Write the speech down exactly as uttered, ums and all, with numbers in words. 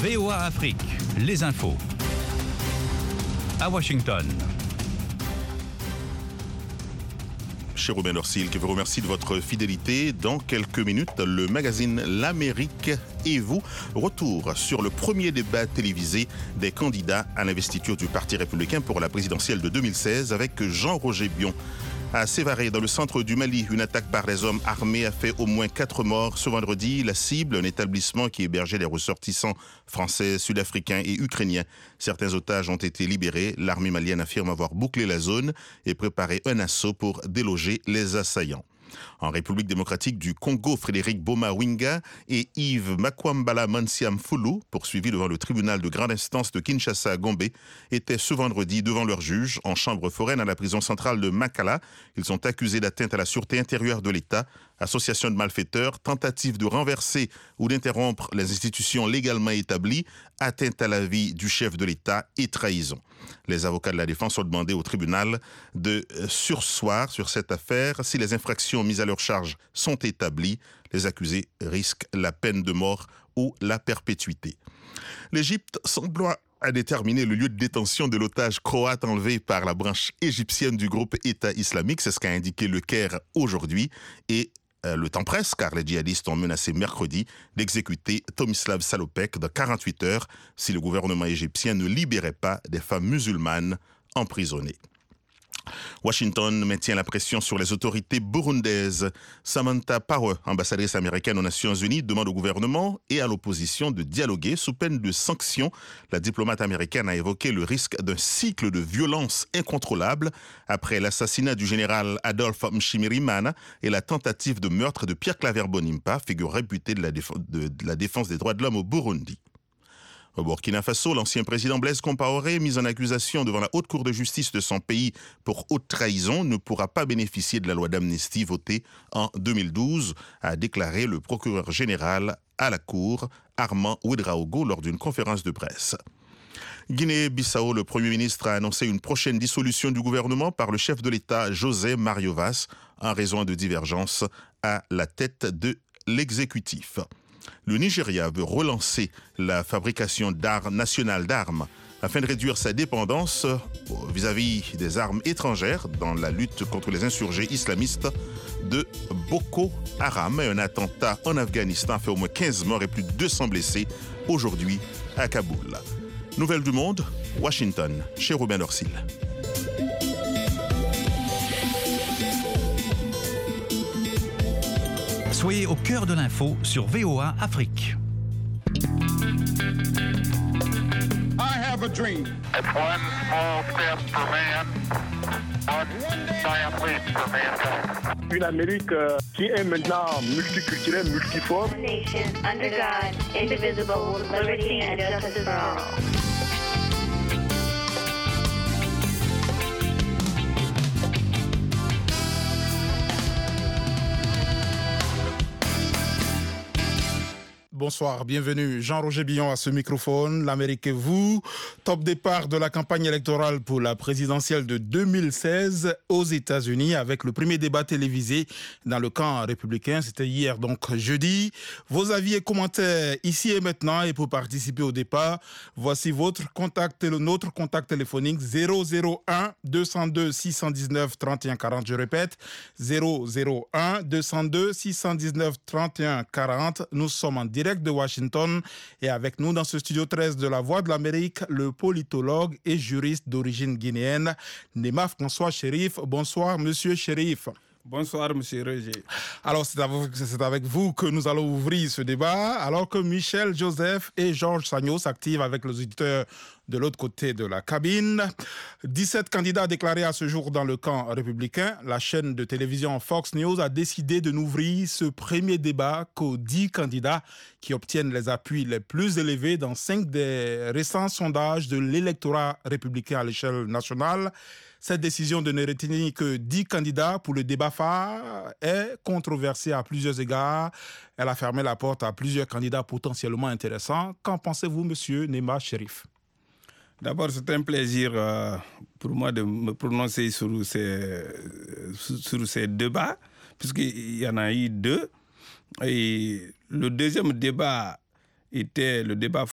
V O A Afrique, les infos. À Washington. Cher Robin Dorsil, qui vous remercie de votre fidélité. Dans quelques minutes, le magazine L'Amérique et vous, retour sur le premier débat télévisé des candidats à l'investiture du Parti républicain pour la présidentielle de deux mille seize avec Jean-Roger Bion. À Sévaré, dans le centre du Mali, une attaque par des hommes armés a fait au moins quatre morts ce vendredi. La cible, un établissement qui hébergeait des ressortissants français, sud-africains et ukrainiens. Certains otages ont été libérés. L'armée malienne affirme avoir bouclé la zone et préparé un assaut pour déloger les assaillants. En République démocratique du Congo, Frédéric Boma-Winga et Yves Makwambala Mansiam Foulou, poursuivis devant le tribunal de grande instance de Kinshasa à Gombe, étaient ce vendredi devant leur juge en chambre foraine à la prison centrale de Makala. Ils sont accusés d'atteinte à la sûreté intérieure de l'État, association de malfaiteurs, tentative de renverser ou d'interrompre les institutions légalement établies, atteinte à la vie du chef de l'État et trahison. Les avocats de la défense ont demandé au tribunal de surseoir sur cette affaire. Si les infractions mises à leur charge sont établies, les accusés risquent la peine de mort ou la perpétuité. L'Égypte semble à déterminer le lieu de détention de l'otage croate enlevé par la branche égyptienne du groupe État islamique. C'est ce qu'a indiqué le Caire aujourd'hui. Et euh, le temps presse, car les djihadistes ont menacé mercredi d'exécuter Tomislav Salopek dans quarante-huit heures si le gouvernement égyptien ne libérait pas des femmes musulmanes emprisonnées. Washington maintient la pression sur les autorités burundaises. Samantha Power, ambassadrice américaine aux Nations Unies, demande au gouvernement et à l'opposition de dialoguer sous peine de sanctions. La diplomate américaine a évoqué le risque d'un cycle de violence incontrôlable après l'assassinat du général Adolphe Mshimirimana et la tentative de meurtre de Pierre Claver Bonimpa, figure réputée de la, déf- de, de la défense des droits de l'homme au Burundi. Au Burkina Faso, l'ancien président Blaise Compaoré, mis en accusation devant la haute cour de justice de son pays pour haute trahison, ne pourra pas bénéficier de la loi d'amnistie votée en deux mille douze, a déclaré le procureur général à la cour, Armand Ouedraogo, lors d'une conférence de presse. Guinée-Bissau, le Premier ministre a annoncé une prochaine dissolution du gouvernement par le chef de l'État, José Mario Vaz, en raison de divergences à la tête de l'exécutif. Le Nigeria veut relancer la fabrication d'armes nationales d'armes afin de réduire sa dépendance vis-à-vis des armes étrangères dans la lutte contre les insurgés islamistes de Boko Haram. Un attentat en Afghanistan a fait au moins quinze morts et plus de deux cents blessés aujourd'hui à Kaboul. Nouvelles du monde, Washington, chez Robin Dorsil. Soyez au cœur de l'info sur V O A Afrique. I have a dream. It's one small step for man, one giant leap for mankind. Une Amérique euh, qui est maintenant multiculturelle, multiforme. Nation under God, indivisible, with liberty and justice for all. Bonsoir, bienvenue. Jean-Roger Bion à ce microphone. L'Amérique et vous. Top départ de la campagne électorale pour la présidentielle de deux mille seize aux États-Unis avec le premier débat télévisé dans le camp républicain. C'était hier, donc jeudi. Vos avis et commentaires ici et maintenant. Et pour participer au débat, voici votre contact, notre contact téléphonique zéro zéro un deux cent deux six cent dix-neuf trente et un quarante. Je répète, zéro zéro un deux cent deux six cent dix-neuf trente et un quarante. Nous sommes en direct de Washington et avec nous dans ce studio treize de la Voix de l'Amérique, le politologue et juriste d'origine guinéenne, Néma François Chérif. Bonsoir, monsieur Chérif. Bonsoir, monsieur Roger. Alors, c'est avec, c'est avec vous que nous allons ouvrir ce débat, alors que Michel Joseph et Georges Sagnos s'activent avec les auditeurs de l'autre côté de la cabine. dix-sept candidats déclarés à ce jour dans le camp républicain. La chaîne de télévision Fox News a décidé de n'ouvrir ce premier débat qu'aux dix candidats qui obtiennent les appuis les plus élevés dans cinq des récents sondages de l'électorat républicain à l'échelle nationale. Cette décision de ne retenir que dix candidats pour le débat phare est controversée à plusieurs égards. Elle a fermé la porte à plusieurs candidats potentiellement intéressants. Qu'en pensez-vous, monsieur Néma Chérif? D'abord, c'est un plaisir euh, pour moi de me prononcer sur ces, sur ces débats, puisqu'il y en a eu deux. Et le deuxième débat était le débat